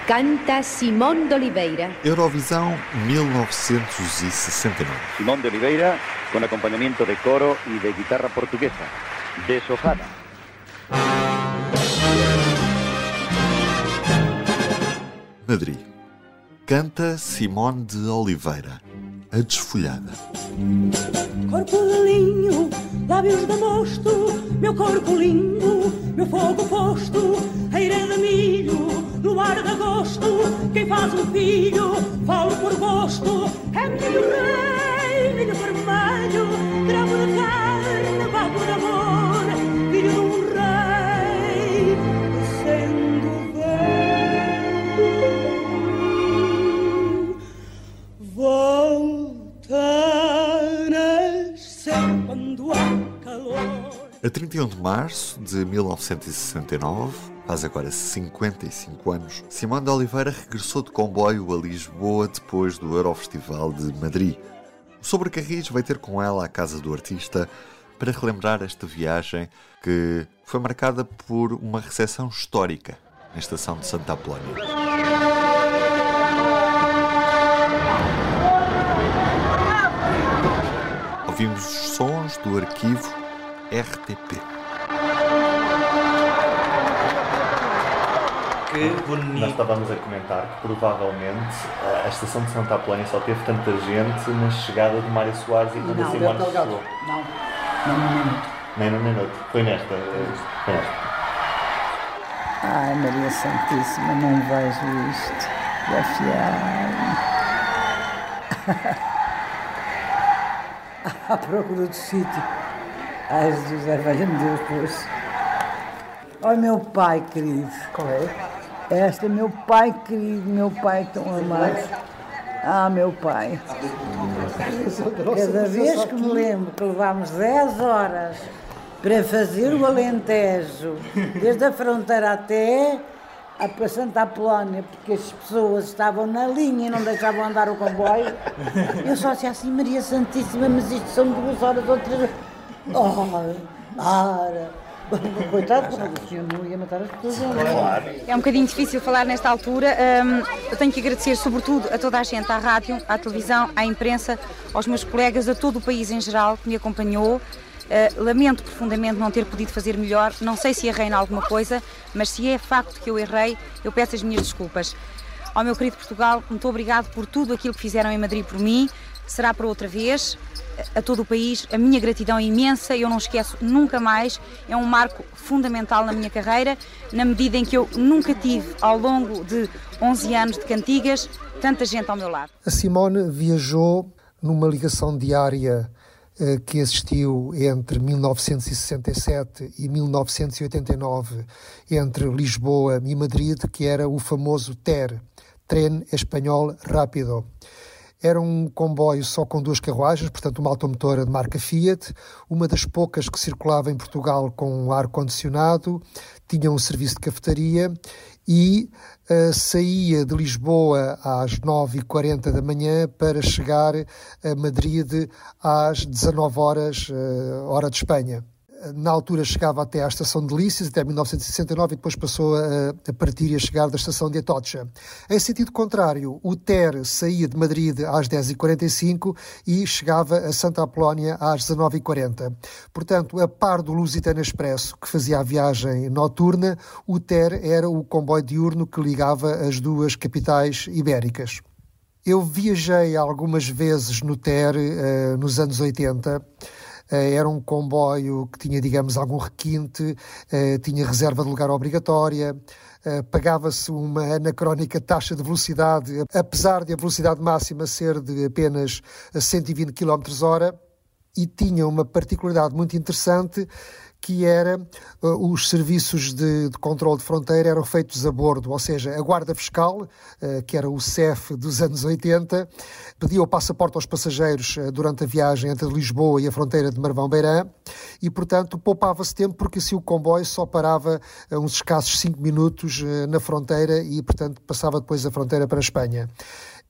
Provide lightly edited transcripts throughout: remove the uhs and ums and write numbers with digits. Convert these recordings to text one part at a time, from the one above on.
Canta Simón de Oliveira. Eurovisão 1969. Simón de Oliveira, con acompañamiento de coro y de guitarra portuguesa. Deshojada. Madrid. Canta Simón de Oliveira, a desfolhada. Corpo de linho, lábios de mosto, meu corpo lindo, meu fogo posto, eira de milho, no ar de agosto, quem faz um filho, falo por gosto, é menino rei, milho vermelho, gravo de carne, babo de amor, filho de um rei, sendo bem, volta a nascer quando há calor. A 31 de março de 1969, faz agora 55 anos, Simón de Oliveira regressou de comboio a Lisboa depois do Eurofestival de Madrid. O Sobrecarris veio ter com ela à casa do artista para relembrar esta viagem que foi marcada por uma recepção histórica na estação de Santa Apolónia. Ouvimos os sons do arquivo RTP. Que bonito. Nós estávamos a comentar que provavelmente a estação de Santa Apolónia só teve tanta gente na chegada de Mário Soares e quando a Simone chegou. Nem no minuto. Foi nesta. Ai, Maria Santíssima, não vejo isto. À procura do sítio. Ai, Jesus, valha-me Deus, pois. Ai, meu pai querido. Qual é? Esta, meu pai querido, meu pai tão amado. Ah, meu pai. Cada vez que me lembro que levámos 10 horas para fazer o Alentejo, desde a fronteira até a Santa Apolónia, porque as pessoas estavam na linha e não deixavam andar o comboio, eu só disse assim, Maria Santíssima, mas isto são 2 horas ou 3 horas. Coitado, o senhor não ia matar as pessoas. É um bocadinho difícil falar nesta altura. Eu tenho que agradecer sobretudo a toda a gente, à rádio, à televisão, à imprensa, aos meus colegas, a todo o país em geral que me acompanhou. Lamento profundamente não ter podido fazer melhor. Não sei se errei em alguma coisa, mas se é facto que eu errei, eu peço as minhas desculpas. Ao meu querido Portugal, muito obrigado por tudo aquilo que fizeram em Madrid por mim. Será para outra vez. A todo o país, a minha gratidão é imensa, eu não esqueço nunca mais, é um marco fundamental na minha carreira, na medida em que eu nunca tive, ao longo de 11 anos de cantigas, tanta gente ao meu lado. A Simone viajou numa ligação diária que existiu entre 1967 e 1989, entre Lisboa e Madrid, que era o famoso TER, Tren Espanhol Rápido. Era um comboio só com 2 carruagens, portanto uma automotora de marca Fiat, uma das poucas que circulava em Portugal com ar-condicionado, tinha um serviço de cafetaria e saía de Lisboa às 9h40 da manhã para chegar a Madrid às 19 horas, hora de Espanha. Na altura chegava até à estação de Lícias, até 1969, e depois passou a partir e a chegar da estação de Atocha. Em sentido contrário, o TER saía de Madrid às 10h45 e chegava a Santa Apolónia às 19h40. Portanto, a par do Lusitano Expresso, que fazia a viagem noturna, o TER era o comboio diurno que ligava as 2 capitais ibéricas. Eu viajei algumas vezes no TER nos anos 80. Era um comboio que tinha, digamos, algum requinte, tinha reserva de lugar obrigatória, pagava-se uma anacrónica taxa de velocidade, apesar de a velocidade máxima ser de apenas 120 km/h, e tinha uma particularidade muito interessante, que era os serviços de controle de fronteira eram feitos a bordo, ou seja, a Guarda Fiscal, que era o CEF dos anos 80, pedia o passaporte aos passageiros durante a viagem entre Lisboa e a fronteira de Marvão-Beirã e, portanto, poupava-se tempo porque assim o comboio só parava uns escassos 5 minutos na fronteira e, portanto, passava depois a fronteira para a Espanha.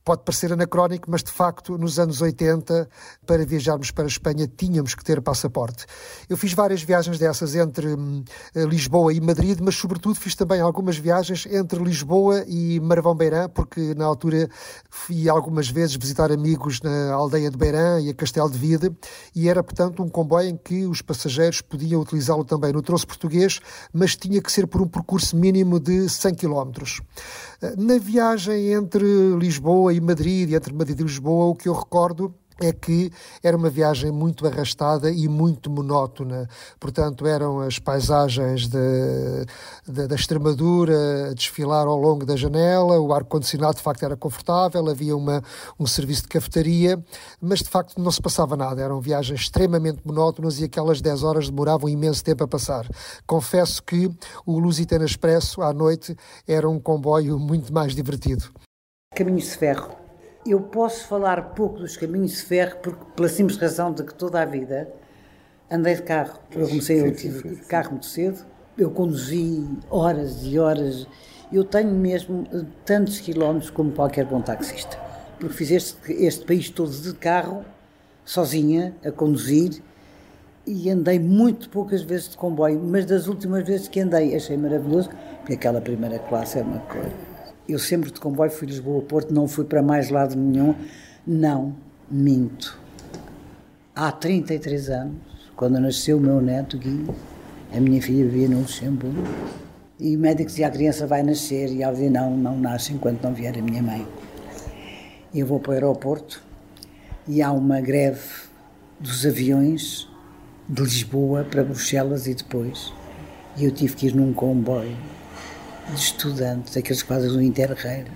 Pode parecer anacrónico, mas de facto nos anos 80, para viajarmos para a Espanha, tínhamos que ter passaporte. Eu fiz várias viagens dessas entre Lisboa e Madrid, mas sobretudo fiz também algumas viagens entre Lisboa e Marvão Beirã, porque na altura fui algumas vezes visitar amigos na aldeia de Beirã e a Castelo de Vide, e era portanto um comboio em que os passageiros podiam utilizá-lo também no troço português, mas tinha que ser por um percurso mínimo de 100 km. Na viagem entre Lisboa e Madrid, e entre Madrid e Lisboa, o que eu recordo é que era uma viagem muito arrastada e muito monótona. Portanto, eram as paisagens da Extremadura a desfilar ao longo da janela, o ar-condicionado de facto era confortável, havia um serviço de cafetaria, mas de facto não se passava nada. Eram viagens extremamente monótonas e aquelas 10 horas demoravam imenso tempo a passar. Confesso que o Lusitano Expresso, à noite, era um comboio muito mais divertido. Caminhos de ferro. Eu posso falar pouco dos caminhos de ferro porque, pela simples razão de que toda a vida andei de carro. Eu tive carro muito cedo, eu conduzi horas e horas. Eu tenho mesmo tantos quilómetros como qualquer bom taxista. Porque fiz este país todo de carro, sozinha, a conduzir, e andei muito poucas vezes de comboio, mas das últimas vezes que andei achei maravilhoso, porque aquela primeira classe é uma coisa. Eu sempre de comboio fui Lisboa-Porto, não fui para mais lado nenhum. Não, minto. Há 33 anos, quando nasceu o meu neto, Gui, a minha filha vivia no Luxemburgo, e o médico dizia, a criança vai nascer, e ela dizia, não nasce enquanto não vier a minha mãe. Eu vou para o aeroporto, e há uma greve dos aviões de Lisboa para Bruxelas e depois, e eu tive que ir num comboio de estudantes, aqueles que fazem o Interrail.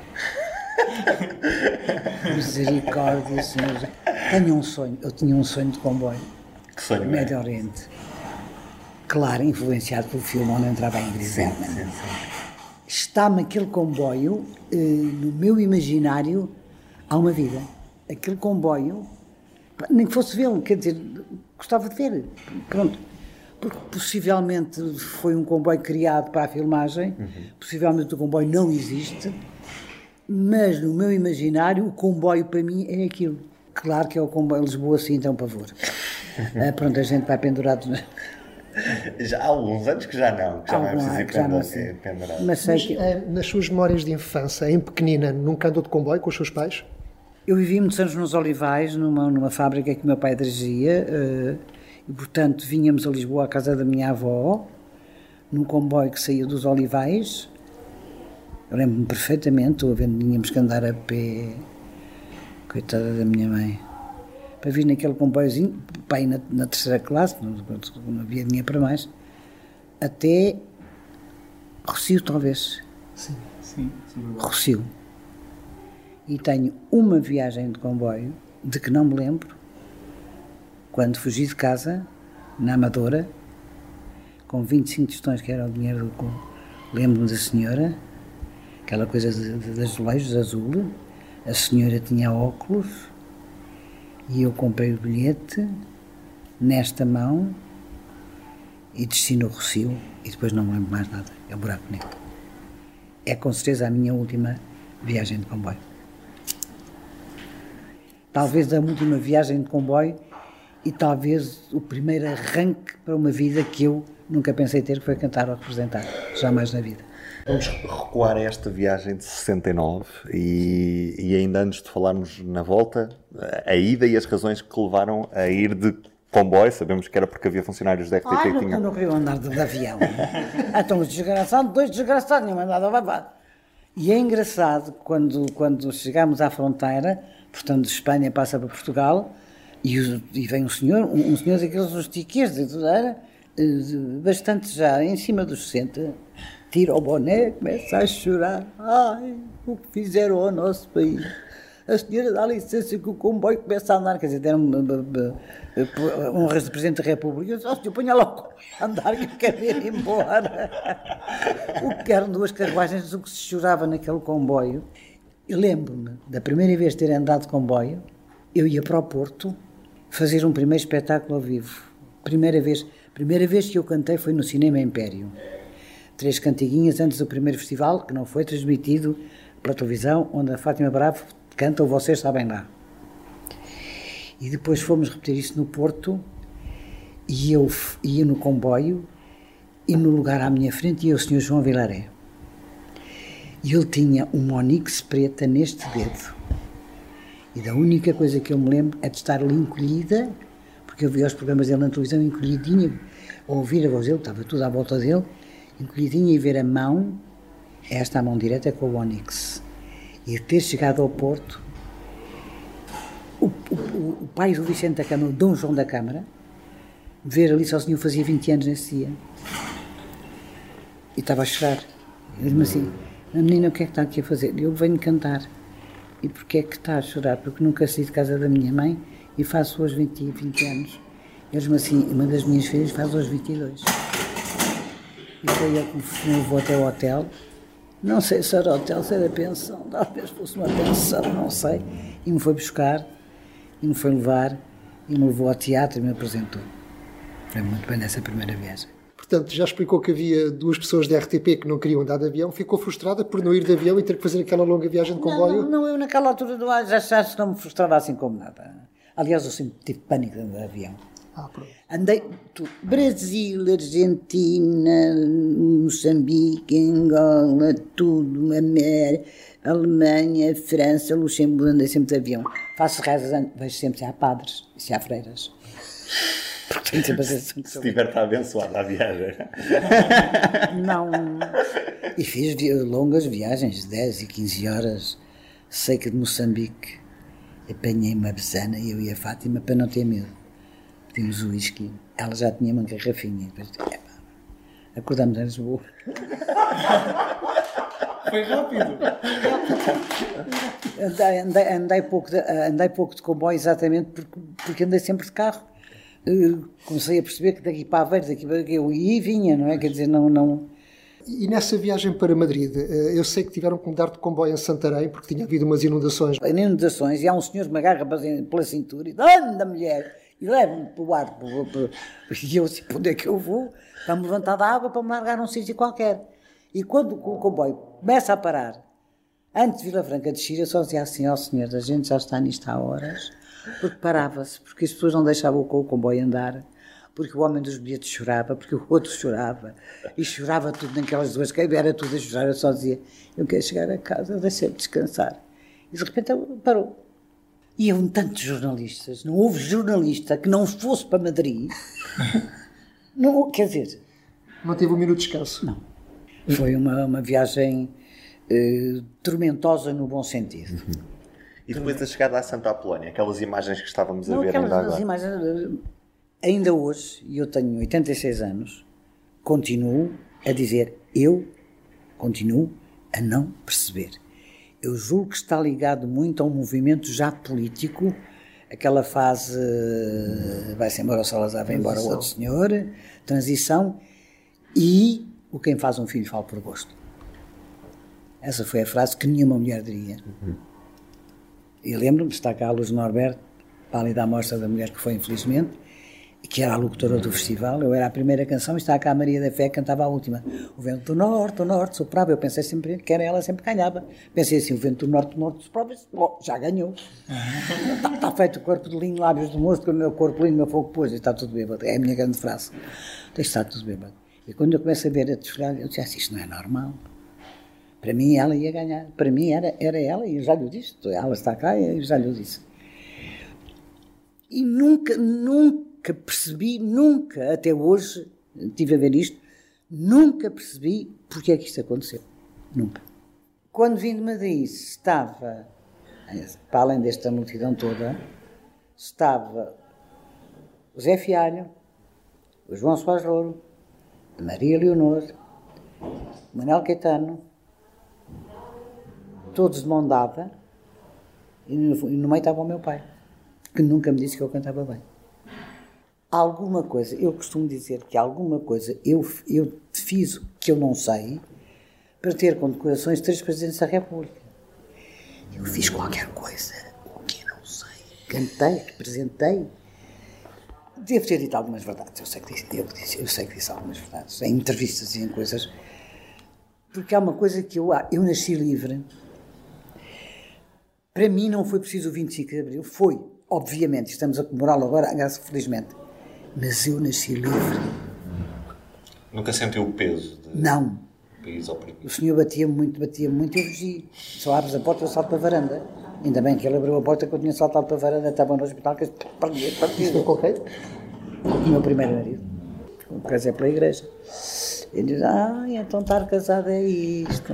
Misericórdia, senhor. Tenho um sonho, eu tinha um sonho de comboio. Que sonho? Médio Oriente. Claro, influenciado pelo filme onde entrava a Ingrid Bergman. Está-me aquele comboio, no meu imaginário, há uma vida. Aquele comboio, nem que fosse vê-lo, quer dizer, gostava de ver. Pronto. Porque possivelmente foi um comboio criado para a filmagem, possivelmente o comboio não existe, mas no meu imaginário o comboio para mim é aquilo. Claro que é o comboio Lisboa, sim, então pavor. Pronto, a gente vai pendurado. Já há alguns anos que já não é preciso ir pendurado. Mas nas suas memórias de infância, em pequenina, nunca andou de comboio com os seus pais? Eu vivi muitos anos nos Olivais, numa fábrica que o meu pai dirigia. E, portanto, vínhamos a Lisboa à casa da minha avó, num comboio que saía dos Olivais. Eu lembro-me perfeitamente, estou a ver, tínhamos que andar a pé, coitada da minha mãe, para vir naquele comboiozinho, pai na terceira classe, não havia dinheiro para mais, até Rossio, talvez. Sim. Rossio. E tenho uma viagem de comboio, de que não me lembro, quando fugi de casa, na Amadora, com 25 tostões, que era o dinheiro do... Lembro-me da senhora, aquela coisa de azulejos, azul, a senhora tinha óculos, e eu comprei o bilhete, nesta mão, e desci no Rossio, e depois não me lembro mais nada, é o buraco negro. É com certeza a minha última viagem de comboio. Talvez a última viagem de comboio, e talvez o primeiro arranque para uma vida que eu nunca pensei ter, que foi cantar ou representar, jamais na vida. Vamos recuar a esta viagem de 69 e ainda antes de falarmos na volta, a ida e as razões que levaram a ir de comboio. Sabemos que era porque havia funcionários da RTP que tinham... não queriam andar de avião. Então os desgraçados, dois desgraçados, tinham andado a babado. E é engraçado, quando chegámos à fronteira, portanto de Espanha passa para Portugal, e vem um senhor daqueles rustiqueiros, bastante já em cima dos 60, tira o boné, começa a chorar. Ai, o que fizeram ao nosso país. A senhora dá licença que o comboio começa a andar, quer dizer, deram honras de Presidente da República. Eu disse, senhor, ponha lá o comboio a andar que eu quero ir embora. O que eram duas carruagens, o que se chorava naquele comboio. Eu lembro-me da primeira vez de ter andado de comboio, eu ia para o Porto fazer um primeiro espetáculo ao vivo. Primeira vez que eu cantei foi no Cinema Império. 3 cantiguinhas antes do primeiro festival, que não foi transmitido pela televisão, onde a Fátima Bravo canta ou vocês sabem lá. E depois fomos repetir isso no Porto, e eu ia no comboio, e no lugar à minha frente ia o Sr. João Vilaré. E ele tinha uma Onix preta neste dedo. E da única coisa que eu me lembro é de estar ali encolhida, porque eu via os programas dele na televisão encolhidinha, a ouvir a voz dele, estava tudo à volta dele, encolhidinha, e ver a mão, esta a mão direta com o Onix. E ter chegado ao Porto, o pai do Vicente da Câmara, o Dom João da Câmara, ver ali sozinho, fazia 20 anos nesse dia. E estava a chorar. Eu disse-me assim, a menina, o que é que está aqui a fazer? Eu venho cantar. E porquê é que está a chorar? Porque nunca saí de casa da minha mãe e faço hoje 20 anos. Eu disse-me assim, uma das minhas filhas faz hoje 22. E foi ele que me levou até o hotel. Não sei se era hotel, se era pensão, talvez fosse uma pensão, não sei. E me foi buscar, e me foi levar, e me levou ao teatro e me apresentou. Foi muito bem nessa primeira viagem. Portanto, já explicou que havia 2 pessoas da RTP que não queriam andar de avião. Ficou frustrada por não ir de avião e ter que fazer aquela longa viagem de comboio? Não, eu naquela altura do ar já não me frustrava assim como nada. Aliás, eu sempre tive pânico de andar de avião. Pronto. Andei Brasil, Argentina, Moçambique, Angola, tudo, Alemanha, França, Luxemburgo, andei sempre de avião. Faço rezas, vejo sempre se há padres e se há freiras. Porque tenho sempre a sensação que Se tiver, está abençoado a viagem. Não. E fiz longas viagens, 10 e 15 horas, seca de Moçambique. Apanhei uma besana e eu e a Fátima para não ter medo. Pedimos o whisky, ela já tinha uma garrafinha. Depois, acordamos em Lisboa. Foi rápido. Andei pouco de comboio exatamente porque andei sempre de carro. Comecei a perceber que daqui para Aveiro, daqui para aqui, eu ia e vinha, não é? Quer dizer, não... E nessa viagem para Madrid, eu sei que tiveram que mudar de comboio em Santarém porque tinha havido umas inundações. Inundações, e há um senhor que me agarra pela cintura e diz, anda mulher, e leva-me para o ar. E eu assim, para onde é que eu vou? Para-me levantar da água para me largar num sítio qualquer. E quando o comboio começa a parar, antes de Vila Franca de Xira, só dizia assim, senhor, a gente já está nisto há horas, porque parava-se, porque as pessoas não deixavam o comboio andar, porque o homem dos bilhetes chorava, porque o outro chorava, e chorava tudo naquelas duas, que era tudo a chorar, eu só dizia, eu quero chegar a casa, deixei-me descansar. E de repente parou. Iam tantos jornalistas, não houve jornalista que não fosse para Madrid, não, quer dizer... Não teve um minuto de descanso? Não. Foi uma viagem tormentosa no bom sentido. E depois da chegada à Santa Apolónia, aquelas imagens que estávamos a ver ainda agora? Imagens, ainda hoje, e eu tenho 86 anos, continuo a dizer, eu continuo a não perceber. Eu julgo que está ligado muito a um movimento já político, aquela fase, vai-se embora o Salazar, vai embora o outro senhor, transição, e o quem faz um filho fala por gosto. Essa foi a frase que nenhuma mulher diria. E lembro-me, está cá a Luz Norberto, para ali da amostra da mulher que foi infelizmente, e que era a locutora do festival. Eu era a primeira canção e está cá a Maria da Fé que cantava a última. O vento do norte soprava. Eu pensei sempre que era ela, sempre ganhava. Pensei assim, o vento do norte soprava, já ganhou. Está feito o corpo de linho, lábios de moço, com o meu corpo linho, o meu fogo pôs, e está tudo bêbado. É a minha grande frase. Está tudo bêbado. E quando eu começo a ver a desfilar, eu disse assim, isto não é normal. Para mim ela ia ganhar. Para mim era ela, e eu já lhe disse. Ela está cá e eu já lhe disse. E nunca percebi, até hoje, estive a ver isto, nunca percebi porque é que isto aconteceu. Nunca. Quando vim de Madrid, estava, para além desta multidão toda, estava o Zé Fialho, o João Soares Louro, a Maria Leonor, o Manuel Caetano, todos de mão dada, e no meio estava o meu pai, que nunca me disse que eu cantava bem. Alguma coisa, eu costumo dizer que alguma coisa eu fiz que eu não sei para ter condecorações de 3 presidentes da República. Eu fiz qualquer coisa, o que eu não sei. Cantei, representei. Devo ter dito algumas verdades, eu sei que disse algumas verdades, em entrevistas e em coisas. Porque há uma coisa que eu nasci livre. Para mim não foi preciso o 25 de Abril, foi, obviamente, estamos a comemorá-lo agora, felizmente, mas eu nasci livre. Nunca sentiu o peso de Não. país oprimido? O senhor batia-me muito, eu fugi. Só abres a porta, eu salto para a varanda. Ainda bem que ele abriu a porta, que eu tinha saltado para a varanda, estava no hospital, que Isso foi com quem? Com o meu primeiro marido. Casei pela igreja. Ele diz, então estar casado é isto.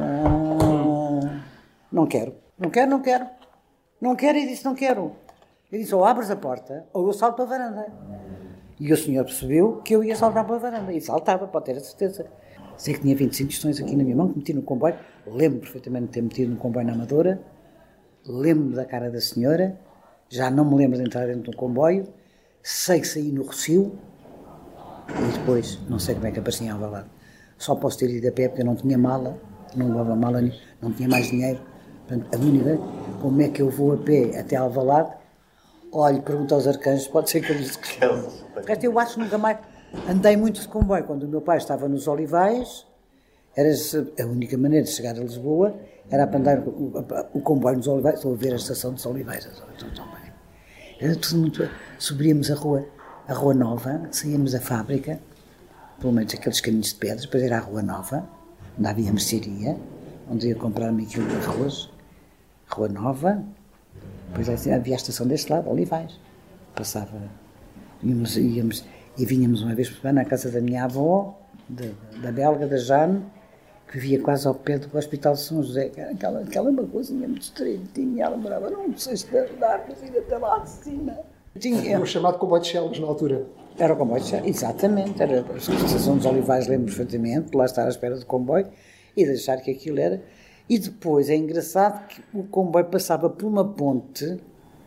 Não quero. Não quero, e disse, não quero. Ele disse, ou abres a porta, ou eu salto para a varanda. E o senhor percebeu que eu ia saltar para a varanda. E saltava, pode ter a certeza. Sei que tinha 25 questões aqui na minha mão, que meti no comboio. Lembro perfeitamente de ter metido no comboio na Amadora. Lembro-me da cara da senhora. Já não me lembro de entrar dentro do comboio. Sei que saí no Rossio. E depois, não sei como é que apareci em Alvalade. Só posso ter ido a pé, porque eu não tinha mala. Não levava mala, não tinha mais dinheiro. Portanto, a minha ideia, como é que eu vou a pé até Alvalade? Olha, pergunto aos arcanjos, pode ser que eu lhes... Eu acho que nunca mais... Andei muito de comboio. Quando o meu pai estava nos Olivais, era a única maneira de chegar a Lisboa era para andar o comboio nos Olivais. Estou a ver a estação dos Olivais. Era tudo muito... Subíamos a Rua Nova, saíamos da fábrica, pelo menos aqueles caminhos de pedras, depois era a Rua Nova, onde havia mercearia, onde ia comprar meio quilo de arroz. Rua Nova, depois havia a estação deste lado, Olivais. Passava, íamos e vinhamos uma vez por semana à casa da minha avó, da belga, da Jane, que vivia quase ao pé do Hospital de São José, que era aquela uma coisinha muito estreitinha, ela morava num sexto andar, mas ainda até lá de cima. Era o chamado comboio de Chelas na altura. Era o comboio de Chelas, exatamente, era a estação dos Olivais, lembro perfeitamente, lá estar à espera do comboio e deixar que aquilo era. E depois é engraçado que o comboio passava por uma ponte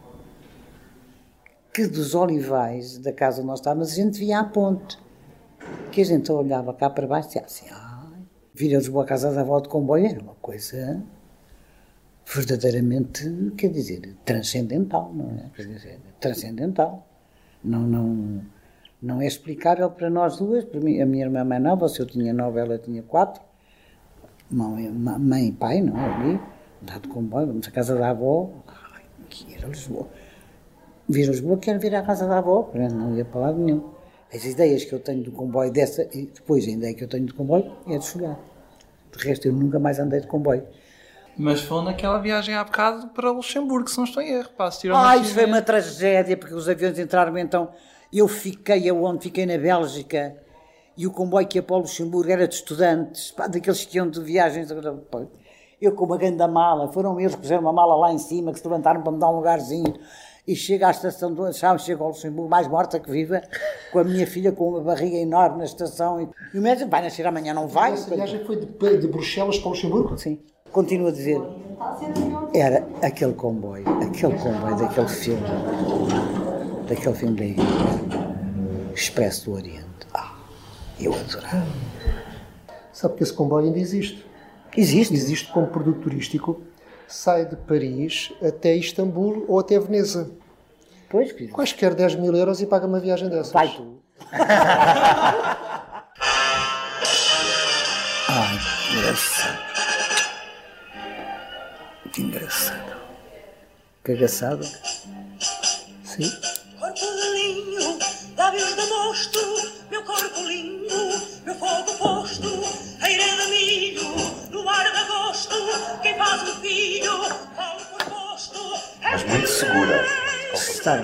que dos Olivais, da casa onde nós estávamos, a gente via a ponte. Que a gente olhava cá para baixo e dizia assim, vir a Lisboa à casa da avó de comboio era uma coisa verdadeiramente, quer dizer, transcendental, não é? Quer dizer, transcendental. Não é explicável para nós duas, para mim, a minha irmã mais nova, se eu tinha 9, ela tinha 4, mãe e pai, não é? Ali, andar de comboio, vamos à casa da avó, que era Lisboa. Vir a Lisboa, quero vir à casa da avó, não ia para lado nenhum. As ideias que eu tenho do comboio dessa, e depois a ideia que eu tenho do comboio é de chegar. De resto, eu nunca mais andei de comboio. Mas foi naquela viagem há bocado para Luxemburgo, se não estou em erro. Isso foi uma tragédia, porque os aviões entraram, então eu fiquei aonde? Fiquei na Bélgica, e o comboio que ia para o Luxemburgo era de estudantes, daqueles que iam de viagens. Eu com uma grande mala, foram eles que puseram uma mala lá em cima, que se levantaram para me dar um lugarzinho, e chego à estação do Chão, chego ao Luxemburgo, mais morta que viva, com a minha filha com uma barriga enorme na estação, e o médico vai nascer amanhã, não vai? Essa viagem foi de Bruxelas para o Luxemburgo? Sim. Continuo a dizer, era aquele comboio daquele filme da Expresso do Oriente. Eu adorava. Sabe que esse comboio ainda existe? Existe? Existe como produto turístico, sai de Paris até Istambul ou até Veneza. Pois, querido. Quaisquer 10 mil euros e paga uma viagem dessas. Vai tu. Que engraçado. Que engraçado. Cagaçado. Sim. Corpo de linho, lábios de mosto, meu corpo lindo, meu fogo posto, eira de milho, no ar de agosto, quem faz um filho, falo por posto. Mas muito segura. Está.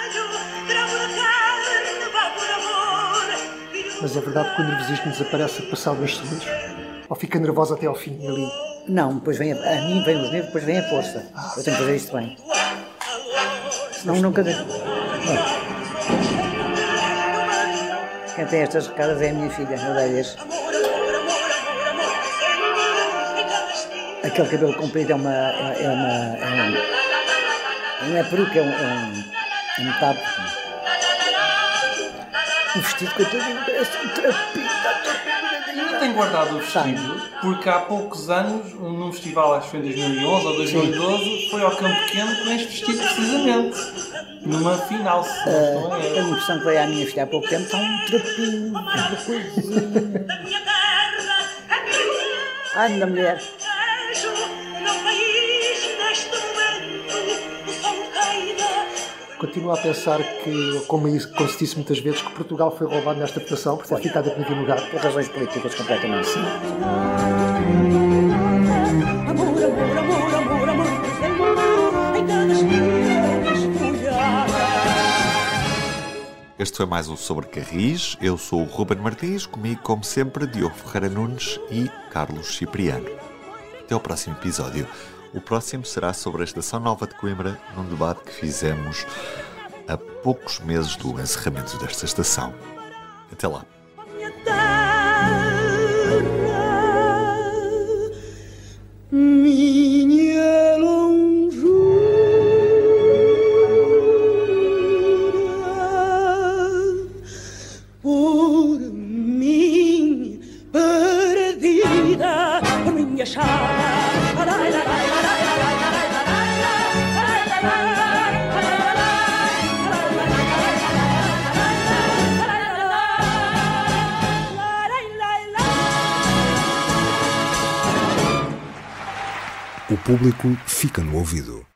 Mas é verdade que o nervosismo desaparece passado uns segundos? Ou fica nervosa até ao fim ali? Não, depois vem a mim vem os nervos, depois vem a força. Eu tenho que fazer isto bem. Senão nunca... Quem tem estas recadas é a minha filha, eu dei-lhes. Aquele cabelo comprido não é peruca, é metade. O vestido que eu tenho parece um trapinho. Eu tenho guardado o vestido porque há poucos anos, num festival, acho que foi em 2011 ou 2012, foi ao Campo Pequeno com este vestido precisamente. Numa final, se não estou em erro. A impressão que veio à minha filha há pouco tempo está um trapinho, uma coisinha. Anda, mulher. Continuo a pensar que, como se disse muitas vezes, que Portugal foi roubado nesta votação por ter ficado em primeiro lugar. Por razões políticas completamente. Sim. Este foi mais um Sobre Carris. Eu sou o Ruben Martins, comigo, como sempre, Diogo Ferreira Nunes e Carlos Cipriano. Até ao próximo episódio. O próximo será sobre a Estação Nova de Coimbra, num debate que fizemos a poucos meses do encerramento desta estação. Até lá. Minha longura por mim perdida, por minha chave. O público fica no ouvido.